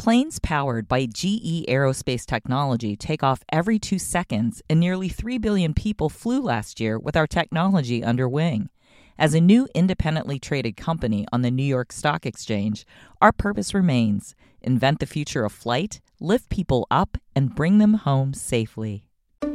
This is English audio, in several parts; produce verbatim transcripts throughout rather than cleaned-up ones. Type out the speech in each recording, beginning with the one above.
Planes powered by G E Aerospace technology take off every two seconds, and nearly three billion people flew last year with our technology under wing. As a new independently traded company on the New York Stock Exchange, our purpose remains: invent the future of flight, lift people up, and bring them home safely.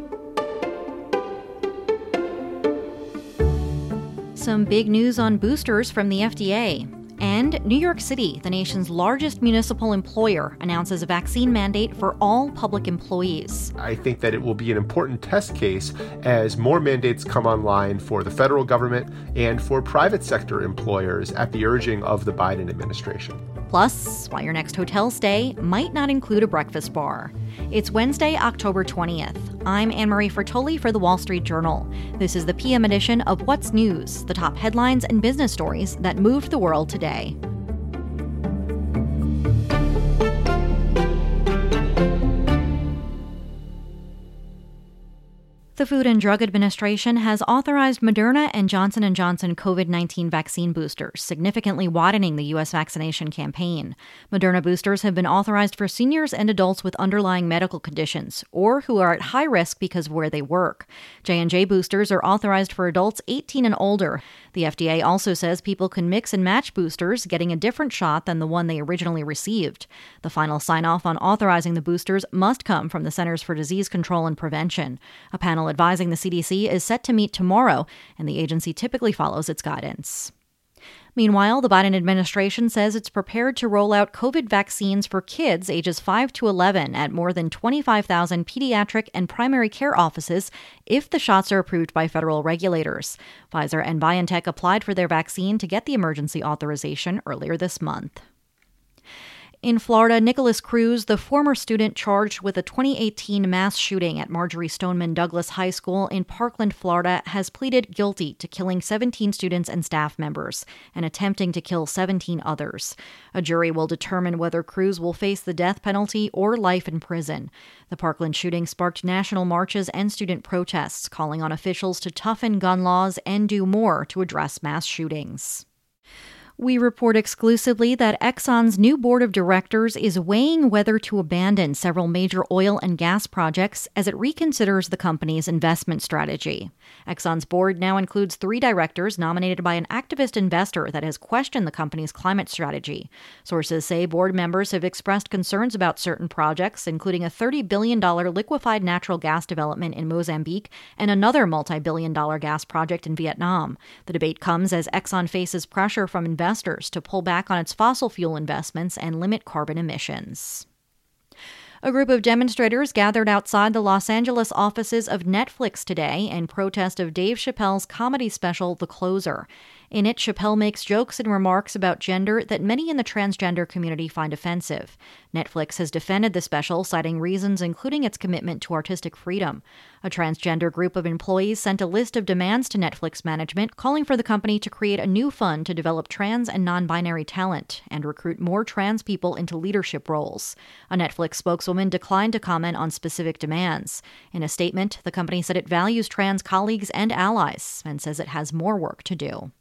Some big news on boosters from the F D A. And New York City, the nation's largest municipal employer, announces a vaccine mandate for all public employees. I think that it will be an important test case as more mandates come online for the federal government and for private sector employers at the urging of the Biden administration. Plus, why your next hotel stay might not include a breakfast bar. It's Wednesday, October twentieth. I'm Anne-Marie Fertoli for The Wall Street Journal. This is the P M edition of What's News, the top headlines and business stories that moved the world today. The Food and Drug Administration has authorized Moderna and Johnson and Johnson COVID nineteen vaccine boosters, significantly widening the U S vaccination campaign. Moderna boosters have been authorized for seniors and adults with underlying medical conditions or who are at high risk because of where they work. J and J boosters are authorized for adults eighteen and older. The F D A also says people can mix and match boosters, getting a different shot than the one they originally received. The final sign-off on authorizing the boosters must come from the Centers for Disease Control and Prevention. A panel advising the C D C is set to meet tomorrow, and the agency typically follows its guidance. Meanwhile, the Biden administration says it's prepared to roll out COVID vaccines for kids ages five to eleven at more than twenty-five thousand pediatric and primary care offices if the shots are approved by federal regulators. Pfizer and BioNTech applied for their vaccine to get the emergency authorization earlier this month. In Florida, Nicholas Cruz, the former student charged with a twenty eighteen mass shooting at Marjory Stoneman Douglas High School in Parkland, Florida, has pleaded guilty to killing seventeen students and staff members and attempting to kill seventeen others. A jury will determine whether Cruz will face the death penalty or life in prison. The Parkland shooting sparked national marches and student protests, calling on officials to toughen gun laws and do more to address mass shootings. We report exclusively that Exxon's new board of directors is weighing whether to abandon several major oil and gas projects as it reconsiders the company's investment strategy. Exxon's board now includes three directors nominated by an activist investor that has questioned the company's climate strategy. Sources say board members have expressed concerns about certain projects, including a thirty billion dollars liquefied natural gas development in Mozambique and another multi-billion dollar gas project in Vietnam. The debate comes as Exxon faces pressure from investors to pull back on its fossil fuel investments and limit carbon emissions. A group of demonstrators gathered outside the Los Angeles offices of Netflix today in protest of Dave Chappelle's comedy special, The Closer. In it, Chappelle makes jokes and remarks about gender that many in the transgender community find offensive. Netflix has defended the special, citing reasons including its commitment to artistic freedom. A transgender group of employees sent a list of demands to Netflix management, calling for the company to create a new fund to develop trans and non-binary talent and recruit more trans people into leadership roles. A Netflix spokeswoman declined to comment on specific demands. In a statement, the company said it values trans colleagues and allies and says it has more work to do.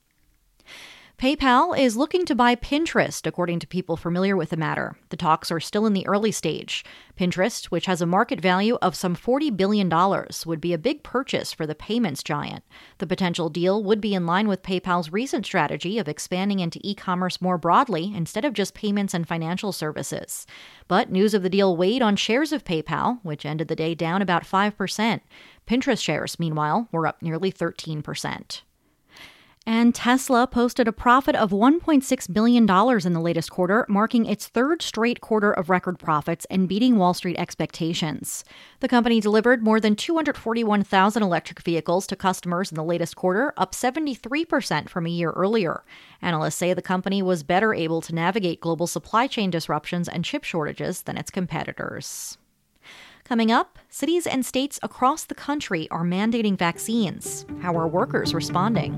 PayPal is looking to buy Pinterest, according to people familiar with the matter. The talks are still in the early stage. Pinterest, which has a market value of some forty billion dollars, would be a big purchase for the payments giant. The potential deal would be in line with PayPal's recent strategy of expanding into e-commerce more broadly instead of just payments and financial services. But news of the deal weighed on shares of PayPal, which ended the day down about five percent. Pinterest shares, meanwhile, were up nearly thirteen percent. And Tesla posted a profit of one point six billion dollars in the latest quarter, marking its third straight quarter of record profits and beating Wall Street expectations. The company delivered more than two hundred forty-one thousand electric vehicles to customers in the latest quarter, up seventy-three percent from a year earlier. Analysts say the company was better able to navigate global supply chain disruptions and chip shortages than its competitors. Coming up, cities and states across the country are mandating vaccines. How are workers responding?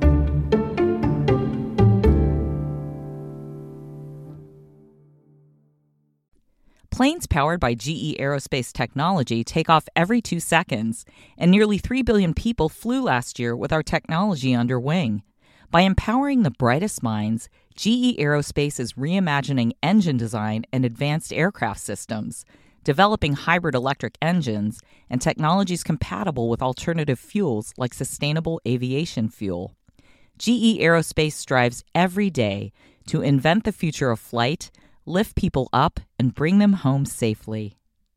Planes powered by G E Aerospace technology take off every two seconds, and nearly three billion people flew last year with our technology under wing. By empowering the brightest minds, G E Aerospace is reimagining engine design and advanced aircraft systems, developing hybrid electric engines and technologies compatible with alternative fuels like sustainable aviation fuel. G E Aerospace strives every day to invent the future of flight, lift people up, and bring them home safely.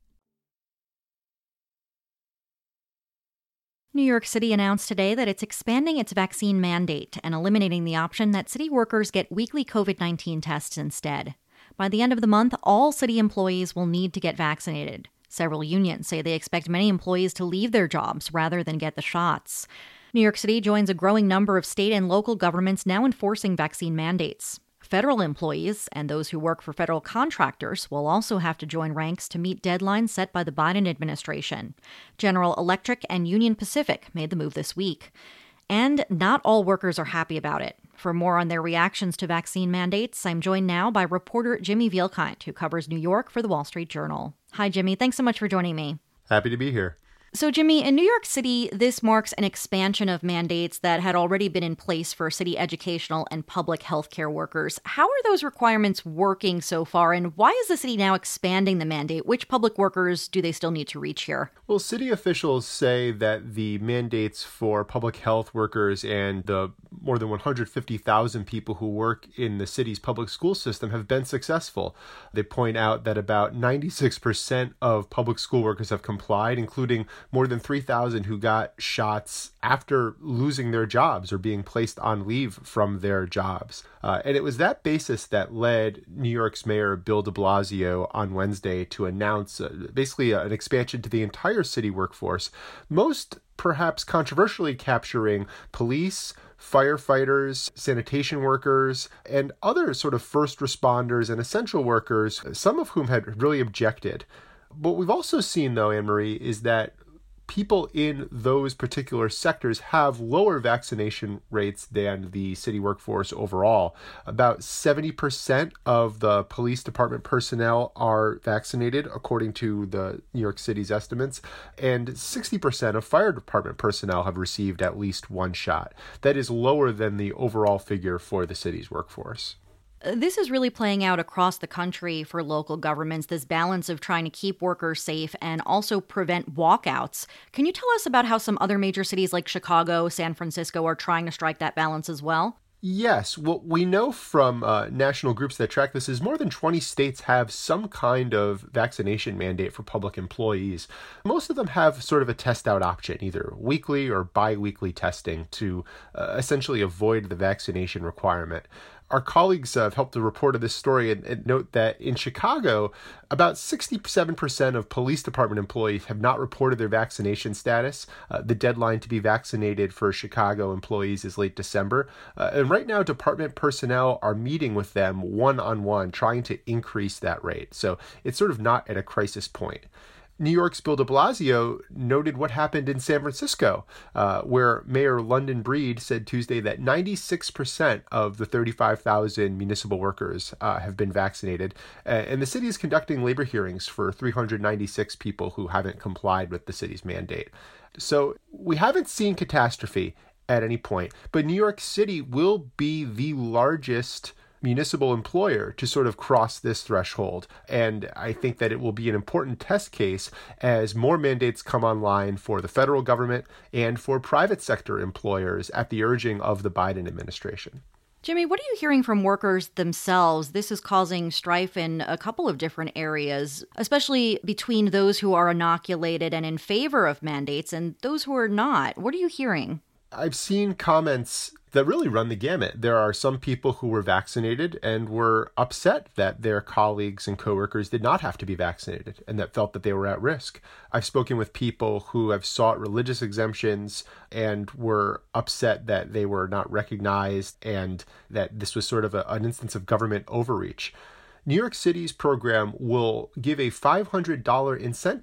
New York City announced today that it's expanding its vaccine mandate and eliminating the option that city workers get weekly covid nineteen tests instead. By the end of the month, all city employees will need to get vaccinated. Several unions say they expect many employees to leave their jobs rather than get the shots. New York City joins a growing number of state and local governments now enforcing vaccine mandates. Federal employees and those who work for federal contractors will also have to join ranks to meet deadlines set by the Biden administration. General Electric and Union Pacific made the move this week. And not all workers are happy about it. For more on their reactions to vaccine mandates, I'm joined now by reporter Jimmy Vielkind, who covers New York for the Wall Street Journal. Hi, Jimmy. Thanks so much for joining me. Happy to be here. So, Jimmy, in New York City, this marks an expansion of mandates that had already been in place for city educational and public healthcare workers. How are those requirements working so far, and why is the city now expanding the mandate? Which public workers do they still need to reach here? Well, city officials say that the mandates for public health workers and the more than one hundred fifty thousand people who work in the city's public school system have been successful. They point out that about ninety-six percent of public school workers have complied, including more than three thousand who got shots after losing their jobs or being placed on leave from their jobs. Uh, and it was that basis that led New York's Mayor Bill de Blasio on Wednesday to announce uh, basically an expansion to the entire city workforce, most perhaps controversially capturing police, firefighters, sanitation workers, and other sort of first responders and essential workers, some of whom had really objected. What we've also seen, though, Anne-Marie, is that people in those particular sectors have lower vaccination rates than the city workforce overall. About seventy percent of the police department personnel are vaccinated, according to the New York City's estimates, and sixty percent of fire department personnel have received at least one shot. That is lower than the overall figure for the city's workforce. This is really playing out across the country for local governments, this balance of trying to keep workers safe and also prevent walkouts. Can you tell us about how some other major cities like Chicago, San Francisco are trying to strike that balance as well? Yes. What we know from uh, national groups that track this is more than twenty states have some kind of vaccination mandate for public employees. Most of them have sort of a test out option, either weekly or bi-weekly testing to uh, essentially avoid the vaccination requirement. Our colleagues have helped to report on this story and, and note that in Chicago, about sixty-seven percent of police department employees have not reported their vaccination status. Uh, the deadline to be vaccinated for Chicago employees is late December. Uh, and right now, department personnel are meeting with them one-on-one, trying to increase that rate. So it's sort of not at a crisis point. New York's Bill de Blasio noted what happened in San Francisco, uh, where Mayor London Breed said Tuesday that ninety-six percent of the thirty-five thousand municipal workers uh, have been vaccinated. Uh, and the city is conducting labor hearings for three hundred ninety-six people who haven't complied with the city's mandate. So we haven't seen catastrophe at any point, but New York City will be the largest municipal employer to sort of cross this threshold. And I think that it will be an important test case as more mandates come online for the federal government and for private sector employers at the urging of the Biden administration. Jimmy, what are you hearing from workers themselves? This is causing strife in a couple of different areas, especially between those who are inoculated and in favor of mandates and those who are not. What are you hearing? I've seen comments that really run the gamut. There are some people who were vaccinated and were upset that their colleagues and coworkers did not have to be vaccinated and that felt that they were at risk. I've spoken with people who have sought religious exemptions and were upset that they were not recognized and that this was sort of a, an instance of government overreach. New York City's program will give a five hundred dollars incentive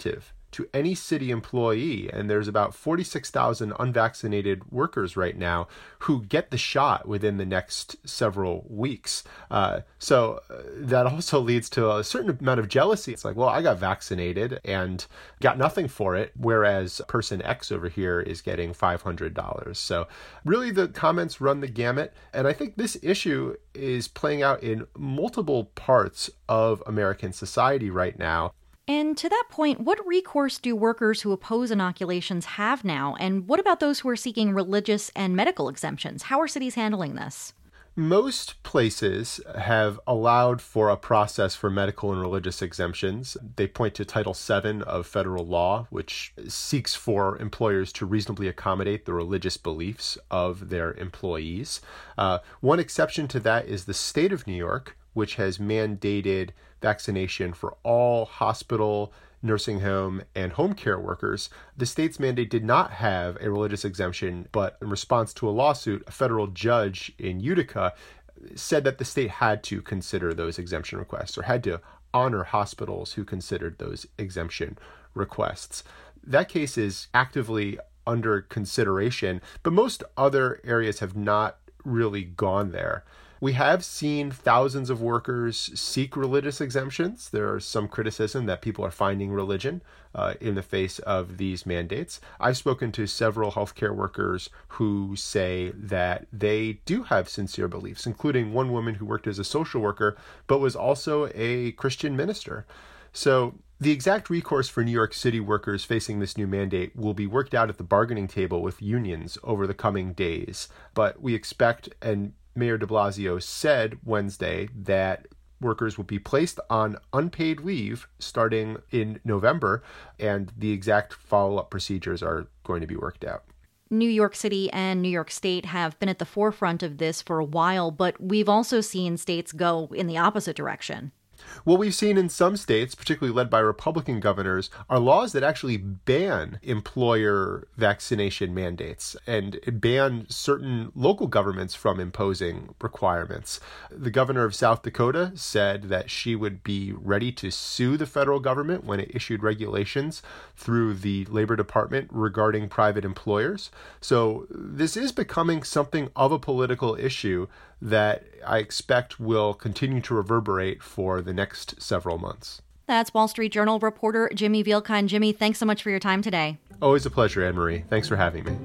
to any city employee. And there's about forty-six thousand unvaccinated workers right now who get the shot within the next several weeks. Uh, so that also leads to a certain amount of jealousy. It's like, well, I got vaccinated and got nothing for it, whereas person X over here is getting five hundred dollars. So really the comments run the gamut. And I think this issue is playing out in multiple parts of American society right now. And to that point, what recourse do workers who oppose inoculations have now? And what about those who are seeking religious and medical exemptions? How are cities handling this? Most places have allowed for a process for medical and religious exemptions. They point to Title seven of federal law, which seeks for employers to reasonably accommodate the religious beliefs of their employees. Uh, one exception to that is the state of New York, which has mandated vaccination for all hospital, nursing home, and home care workers. The state's mandate did not have a religious exemption, but in response to a lawsuit, a federal judge in Utica said that the state had to consider those exemption requests or had to honor hospitals who considered those exemption requests. That case is actively under consideration, but most other areas have not really gone there. We have seen thousands of workers seek religious exemptions. There is some criticism that people are finding religion uh, in the face of these mandates. I've spoken to several healthcare workers who say that they do have sincere beliefs, including one woman who worked as a social worker, but was also a Christian minister. So the exact recourse for New York City workers facing this new mandate will be worked out at the bargaining table with unions over the coming days. But we expect, and Mayor de Blasio said Wednesday, that workers will be placed on unpaid leave starting in November, and the exact follow-up procedures are going to be worked out. New York City and New York State have been at the forefront of this for a while, but we've also seen states go in the opposite direction. What we've seen in some states, particularly led by Republican governors, are laws that actually ban employer vaccination mandates and ban certain local governments from imposing requirements. The governor of South Dakota said that she would be ready to sue the federal government when it issued regulations through the Labor Department regarding private employers. So this is becoming something of a political issue that I expect will continue to reverberate for the next several months. That's Wall Street Journal reporter Jimmy Vielkind. Jimmy, thanks so much for your time today. Always a pleasure, Anne-Marie. Thanks for having me.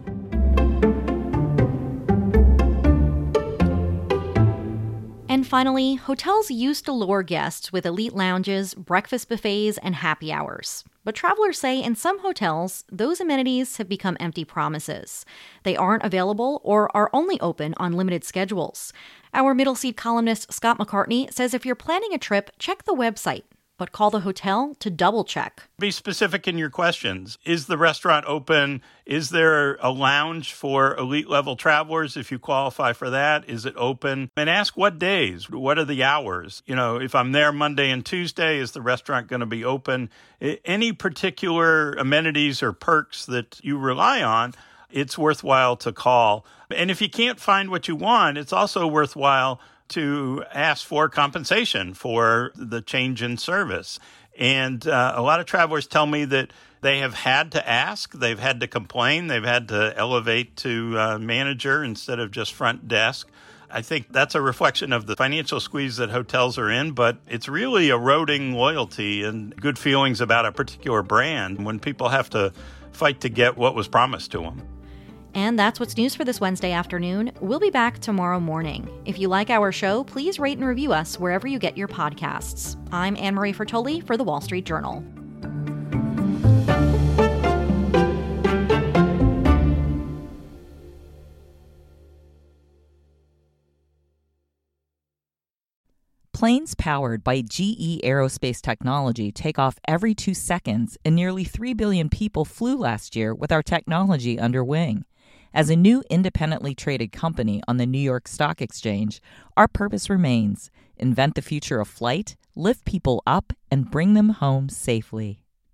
And finally, hotels used to lure guests with elite lounges, breakfast buffets, and happy hours. But travelers say in some hotels, those amenities have become empty promises. They aren't available or are only open on limited schedules. Our Middle Seat columnist Scott McCartney says if you're planning a trip, check the website, but call the hotel to double check. Be specific in your questions. Is the restaurant open? Is there a lounge for elite level travelers if you qualify for that? Is it open? And ask what days, what are the hours? You know, if I'm there Monday and Tuesday, is the restaurant going to be open? Any particular amenities or perks that you rely on, it's worthwhile to call. And if you can't find what you want, it's also worthwhile to ask for compensation for the change in service. And uh, a lot of travelers tell me that they have had to ask, they've had to complain, they've had to elevate to uh, manager instead of just front desk. I think that's a reflection of the financial squeeze that hotels are in, but it's really eroding loyalty and good feelings about a particular brand when people have to fight to get what was promised to them. And that's what's news for this Wednesday afternoon. We'll be back tomorrow morning. If you like our show, please rate and review us wherever you get your podcasts. I'm Anne-Marie Fertoli for The Wall Street Journal. Planes powered by G E Aerospace Technology take off every two seconds, and nearly three billion people flew last year with our technology under wing. As a new independently traded company on the New York Stock Exchange, our purpose remains: invent the future of flight, lift people up, and bring them home safely.